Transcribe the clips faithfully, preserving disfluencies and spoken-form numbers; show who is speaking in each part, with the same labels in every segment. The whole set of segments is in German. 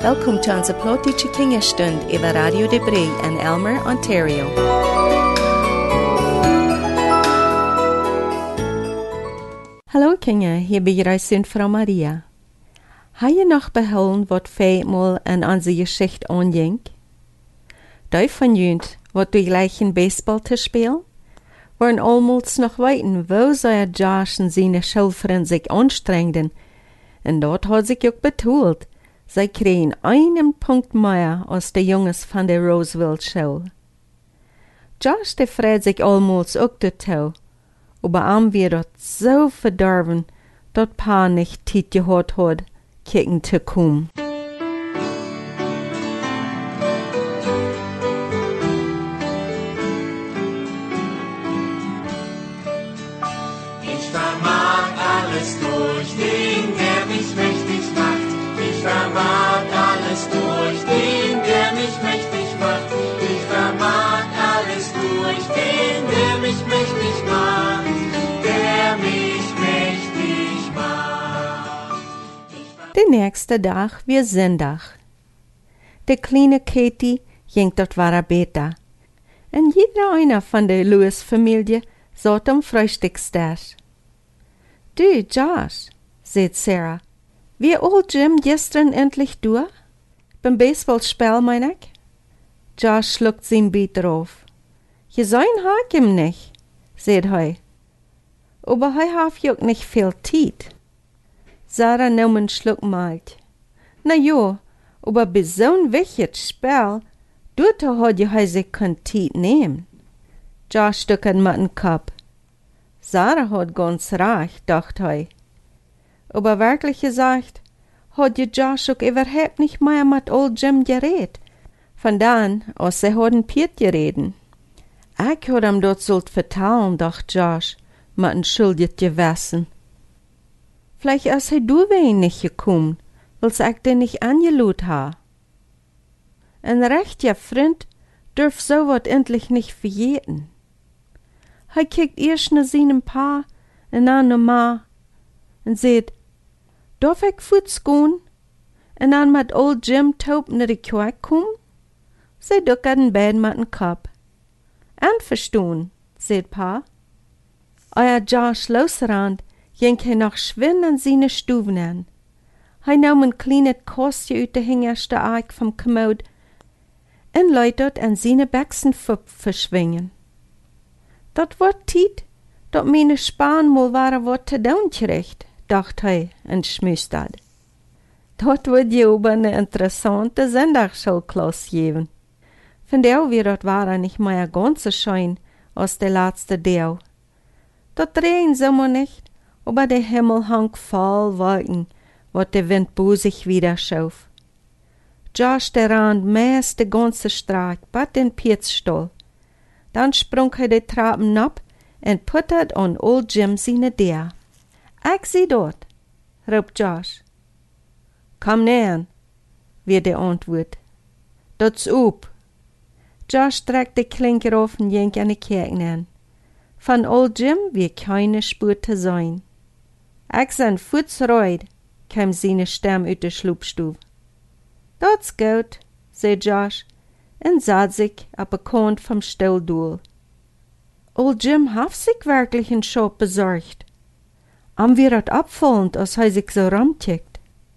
Speaker 1: Welkom to onze plotische kinderstund über Radio de Brie in Elmer, Ontario. Hallo Kinder, hier bij jullie zuster Frau Maria. Heb je nog behouden wat vijfmaal in onze Geschichte aanging? Die van jullie wat du gleich in Baseball te spelen? Waren almost noch weten, wo zou Josh en zijn Schulfriend zich anstrengden. En dort hat sich ook betoold. Sie kriegen einen Punkt mehr als die Jungs von der Roseville Show. Josh, der freut sich almost auch dazu. Aber am wir dort so verdorben, dort Pa nicht Zeit gehabt hat, kicken zu kommen.
Speaker 2: Ich vermag alles durch den, der mich mächtig macht. Ich vermag alles durch den, der mich mächtig macht. Ich vermag alles durch den, der mich mächtig macht. Der mich mächtig macht.
Speaker 1: Der nächste Tag war Sonntag. Der kleine Katie ging dort war Beta. Und jeder einer von der Lewis-Familie saß am Frühstückstisch. Du, Josh, sagt Sarah, wie old Jim gestern endlich durch? Beim Baseballspiel, mein ich? Josh schluckt sein Beet drauf. Je sein hak ihm nicht, sagt er. Aber er hat ja nicht viel Zeit. Sarah nahm einen Schluck Malt. Na jo, aber bei so ein wichtiges Spiel, dort hat ja sich kein Zeit nehmen. Josh stuckert mit dem Kopf. Sarah hat ganz recht, dachte er. Aber wirklich gesagt, hat ja Josh auch überhaupt nicht mehr mit Old Jim geredet. Von dann, als sie hatten Piet gereden. Ich hat ihm dort sollt vertellen, dachte Josh, mit ein schuldig Gewissen. Vielleicht ist er du wen nicht gekommen, weil's ich den nicht angelud ha. Ein rechter Freund dürf so wat endlich nicht verjeten. Er kijkt erst nach seinem Pa und dann nach Ma und sagt, darf ich voets gehen? Und dann mit Old Jim taub naar de Kerk kommen? Sie duckten beiden mit dem Kopf. Einverstanden, sagt Pa. Euer Josh losrannt, ging er noch schwind an seine Stuben an. Er nahm ein kleines Kostje uit de hingerste Eik vom Kommod und läutert an seine Bächsenfupp verschwingen. Dat wordt tijd, dat meine Spaan mal waren wat te doen kriegt, dacht hij en schmustert. Dat wordt je aber eine interessante Sonntagsschulklasse geben. Von der wir dort waren nicht mehr ganz so schön als der letzte Deel. Dat regen sommer nicht, aber der Himmel hang voll Wolken, wat der Wind bosig wieder schuf. Josh der rand meist de ganze Straat, bat den Pietsstall. Dann sprung er die Trappen ab und puttert an Old Jim seine Deur. Ich sieh dort, ruft Josh. Komm näher, wird die Antwort. Dot's up. Josh trägt die Klinker auf und ging an die Kirche an. Von Old Jim wird keine Spur zu sein. Ich sein Futzreut, kam seine Stimme aus der Schlupfstube. Dot's gut, sagt Josh. Und saß sich ab der Kant vom Stuhlduhl. Old Jim hat sich wirklich einen Schop besorgt. Am wir hat abfallend, als er sich so rumtickt.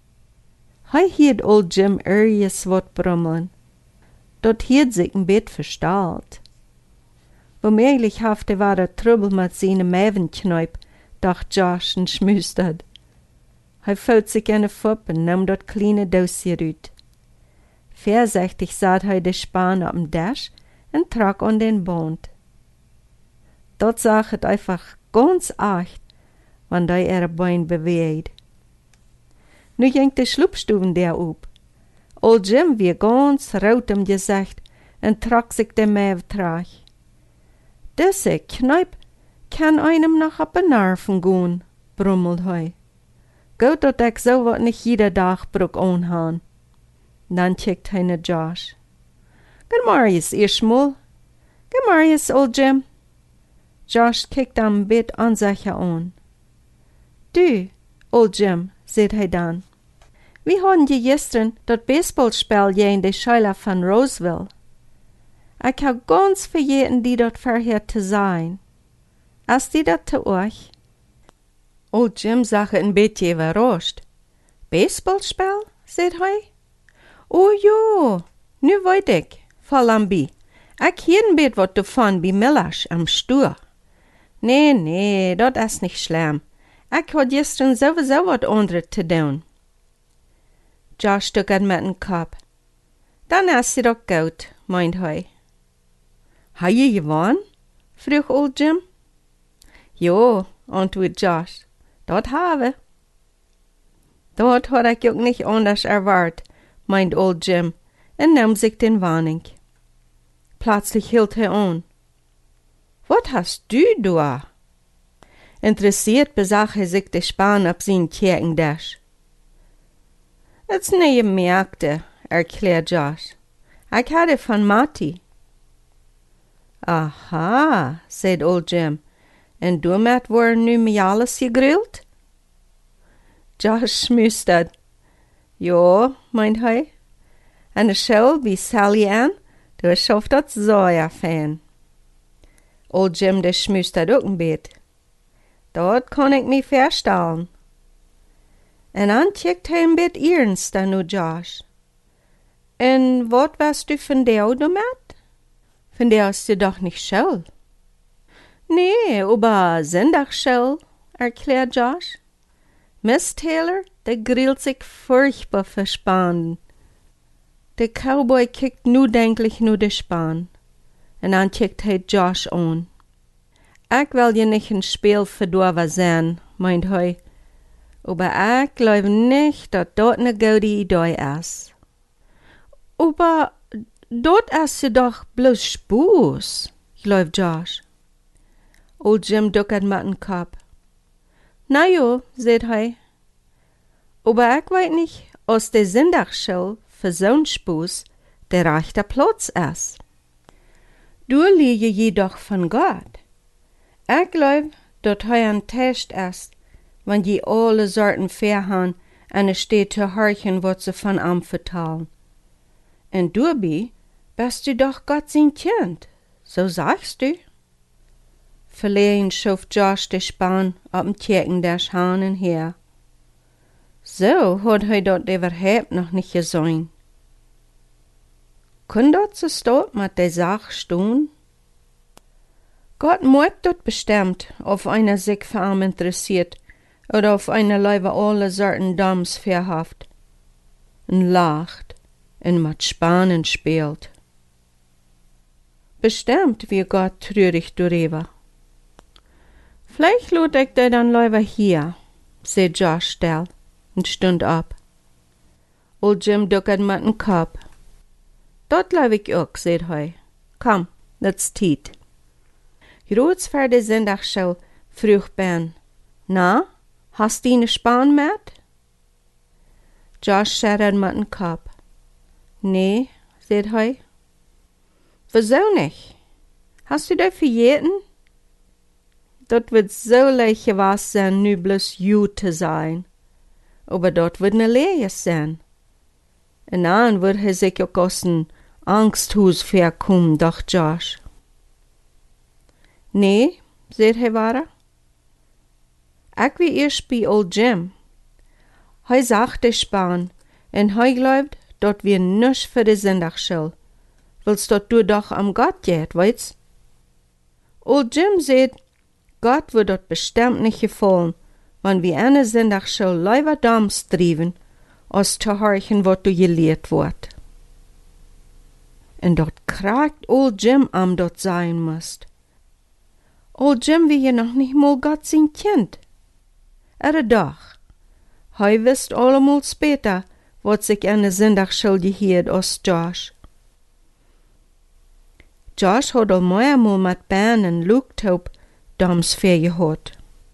Speaker 1: Er hielt Old Jim irgendwas wat brummeln. Dort hielt sich ein Bett verstahlt. Womöglich hafte war der Trübel mit seinem Mävenkneip, dachte Josh und schmustert. Er füllt sich eine Fuppe und nahm dort kleine Dossier ut. Vorsichtig sah er die Span auf dem Dash und trug an den Band. Dort sah es einfach ganz echt, wenn er ihre Beine bewegt. Nu ging die Schlupfstuben der up. Old Jim war ganz rot im Gesicht und trug sich den Mävetrag. Diese Kneip kann einem noch ab den Nerven gehen, brummelt er. Gut, dass ich so wat nicht jeder Tag brauch anhaben. Dann checkt er nach Josh. Good morgens, erstmal. Good morgens, Old Jim. Josh kickt am Bett an sich an. Du, Old Jim, sagt er dann. wie hadden je gisteren dat baseballspel je in de Schule van Roseville? Ik heb ganz vergeten die dat verheerd te zijn. Als die dat te euch? Old Jim zag een beetje überrascht. Baseballspel, zei hij. O jo, nu weet ik, Falambi. Ik hier een beetje wat davon bij Millers am Stuur. Nee, nee, dat is niet schlimm. Ik had gisteren sowieso wat anderes te doen. Josh stuk met een kop. Dan is het ook goed, meint hij. Ha je gewonnen? vroeg old Jim. Jo, antwoordt Josh, dat habe. Dat had ik ook niet anders erwart, meint old Jim, en nam zich den Warning. Plötzlich hielt hij aan. Wat hast du da? Interessiert bezag hij zich de Spaan op zijn kerkendash. Het is niet gemerkte, erklärt Josh. Ik had het van Matti. Aha, zei old Jim. En daarmet worden nu mij alles gegrillt? Josh schmustert. Ja, meint hij. En de schil bij Sally Ann, daar schoft dat zoja fan. Old Jim de schmustert ook een beetje. Dat kan ik me voorstellen. En dan kijkt hij een beetje ernst naar Josh. En wat was du van jou damit? Van jou is je doch niet schil? Nee, aber Sonntag schil, erklärt Josh. Miss Taylor, der grillt sich furchtbar verspannen. Der Cowboy kijkt nu denklich nu de Span. En dan kijkt hij Josh aan. Ik wil je nicht een Spiel verdorven zijn, meint hij. Aber ik geloof nicht, dat dat een goede idee is. Aber dat is je doch bloß Spoes, gelooft Josh. Old Jim duckert met een kop. Na jo, zegt hij. Aber ik weet niet, als de Zondagschil voor zo'n Spoes de rechte Platz is. Du leer je jedoch van God. Ik geloof dat hij een test is, want je alle soorten verhaan en er steht te horchen wat ze van hem vertalen. En daarbij bist du doch Gott zijn kind, so sagst du. Verlegen schoof Josh de Span op een kerkendash haan en her. Zo had hij dat überhaupt nog niet gezien. Kun dat so stot met de Sache stehen? Gott maakt dat bestimmt, of einer sich für ihn interessiert, oder auf einer lieber alle Sorten Dams verhaft, und lacht, und mit Spanen spielt. Bestimmt wie Gott trürig darüber. Vielleicht lud ich dir dann lieber hier, sagt Josh still, und stund ab. Old Jim duckert mit dem Kopf. Dat glaub ich auch, sagt er. Komm, that's Tiet. Groß für die Sonntagsschau, frug Ben. Na, hast du ne Span mit? Josh schüttelt mit dem Kopf. Nee, sagt er. Wieso nicht? Hast du da vergeten? Dat wird so leicht gewesen sein, nu bloß gut zu sein. Aber dat wird ne Leere sein. En dann wird er sich auch aus dem Angsthus verkommen, dacht Josh. Nee, sagt er weiter. Ich will erst bei Old Jim. Hij sagt de Span, en hij glaubt, dat wir nisch für de Sonntagsschule. Willst dat du doch am Gott geht, weißt? Old Jim sagt, Gott wird dat bestimmt nicht gefallen, wenn wir eine Sonntagsschule lieber Dams trieben, als zu horchen, wat du gelehrt wird. En dat kragt Old Jim am dat sein musst. Old Jim wie je noch nicht mal Gott sein Kind. Er doch. Hij wist allemal später, wat sich eine Sonntagsschule gehiert als Josh. Josh had al meermaal met Ben en Luke Taub Dams vergehört.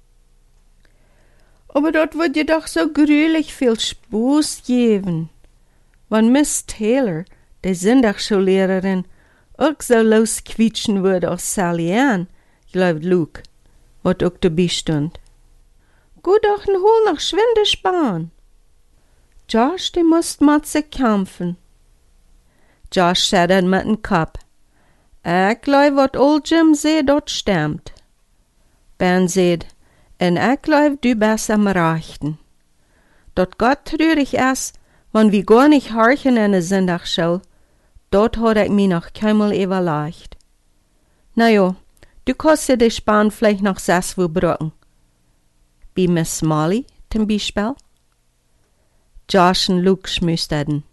Speaker 1: Aber dort wird je doch so grülich viel Spaß geben. Wenn Miss Taylor, die Sonntagsschullehrerin, auch so losquietschen würde als Sally Ann, glaubt Luke, wat auch dabei stund. Gut doch n Hol noch schwinde Span. Josh, du musst mit sich kämpfen. Josh schüttelt mit dem Kopf. Ich glaub, wat old Jim seh, dort stimmt. Ben seht, en ich glaub, du bist am Rechten. Dort Gott trürig ist, wenn wir gar nicht horchen in der Sonntagsschule, dort hat ich mich noch keinmal überlegt. Na jo, du kannst dir die Span vielleicht noch sechs wo brücken. Wie Miss Molly, zum Beispiel? Josh und Luke schmüsterten.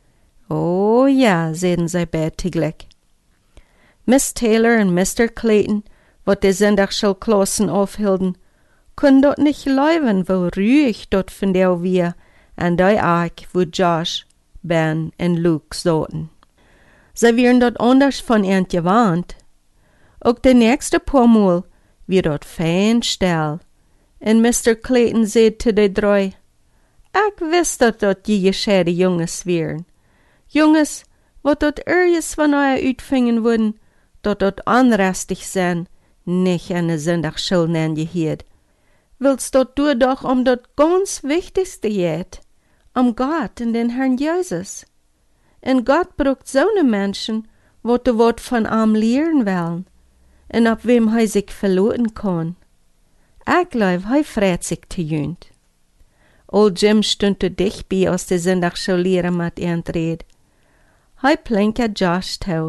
Speaker 1: Oh ja, sehen sie bärtiglich. Miss Taylor und Mister Clayton, wat die Sonntagsschulklassen aufhielten, können dort nicht leuwen, wo ruhig dort von der wir an der Eck, wo Josh, Ben und Luke sollten. Sie wären dort anders von ihnen gewarnt. Auch der nächste paar Mal wir dort fein still. Und Mister Clayton sagt zu den drei, ich wiss dat dort die gescheide Junges wären. Junges, wat dort irgendwas von euch uitvingen würden, dort dort anrestig sein, nicht an der Sonntagsschule nennen Willst dort du doch um dort ganz Wichtigste geht, um Gott und den Herrn Jesus. Und Gott braucht so ne Menschen, wo du wat von ihm lehren wollen, und ab wem er sich verloren kann. Ich glaub, er freut sich zu jünd. Old Jim stund dicht bei aus der Sonntagsschule lehren mit ihren Red. Er plinkt Josh tau.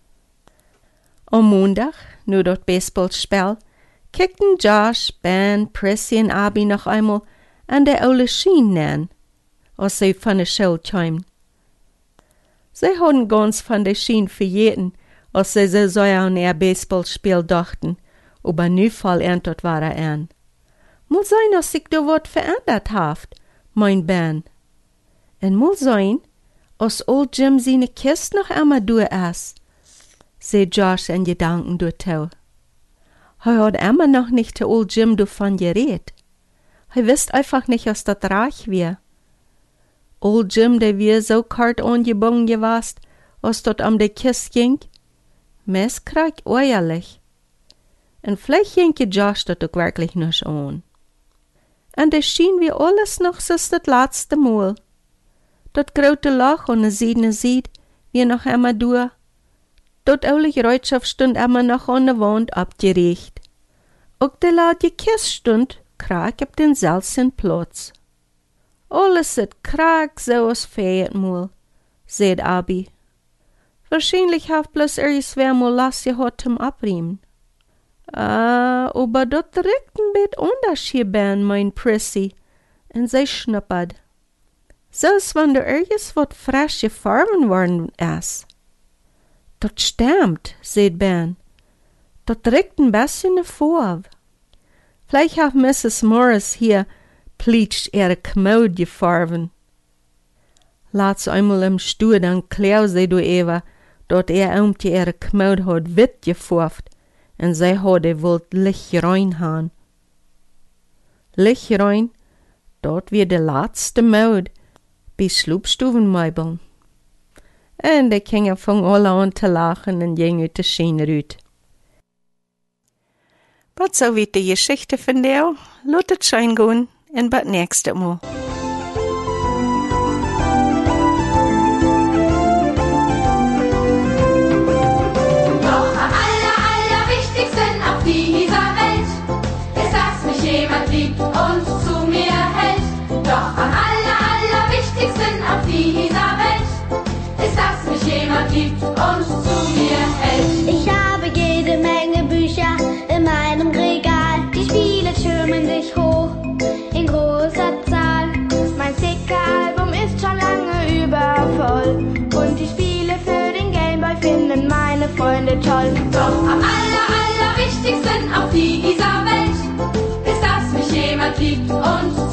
Speaker 1: Am Montag, nur dort Baseballspiel, kickten Josh, Ben, Prissy und Abby noch einmal an der Ole Schiene an, als sie von der Schule kamen. Sie hatten ganz von der Schiene verjeten, als sie so an ihr Baseballspiel dachten, aber nu fall dort war er an. Mal sein, dass sich da wat verändert haft, mein Ben. Und mal sein, als Old Jim seine Kiste noch einmal durch ist, seh Josh in Gedanken durchtau. Er hat immer noch nicht zu Old Jim davon geredet. Er wisst einfach nicht, was das reich wär. Old Jim, der wir so kart angebunden gewesen, als dort um die Kiste ging, mes krieg ehrlich. Und vielleicht ging Josh dort auch wirklich nicht an. Und es schien wie alles noch so das letzte Mal. Dat grote Loch und de siedene Sied, wie noch einmal durch. Dat oude Reutschaf stund immer noch an der Wand abgericht. Auch der laute Kist stund krak op den selben Platz. Alles het krak so als viermal, sagt Abby. Wahrscheinlich hat bloß irgendwer mal Lass gehabt zum Abriemen. Ah, aber dat riecht ein bisschen anders hier, Ben, mein Prissy, und sie schnuppert. Selbst wenn da irgendwas wat frisch gefarben worden ist. Dat stimmt, sagt Ben. Dat riecht ein bisschen davor. Vielleicht hat Missus Morris hier pleatscht ihre Kommode gefarben. Laatst einmal im Stuhl, dann klau sie du Eva, dort er um die ihre Kommode hat wit gefarbt, und sie hat er wohl Licht rein haben. Licht rein, dort wie der letzte Mode, bis Schlupfstubenmeubeln. Und die Kinder fangen alle an zu lachen und gingen aus der Schiene raus. Was so wie die Geschichte von dir, lasst es schein gehen und bis nächstes Mal.
Speaker 3: Doch am aller, allerwichtigsten auf dieser Welt ist, dass mich jemand liebt und zu mir hält. Doch am aller, allerwichtigsten auf dieser Welt ist, dass mich jemand liebt und zu mir hält.
Speaker 4: Ich habe jede Menge Bücher in meinem Regal. Die Spiele türmen sich hoch in großer Zahl. Mein Sticker-Album ist schon lange übervoll. Und die Spiele für den Gameboy finden meine Freunde toll.
Speaker 3: Doch am aller, allerwichtigsten auf dieser Welt ist, dass mich jemand liebt und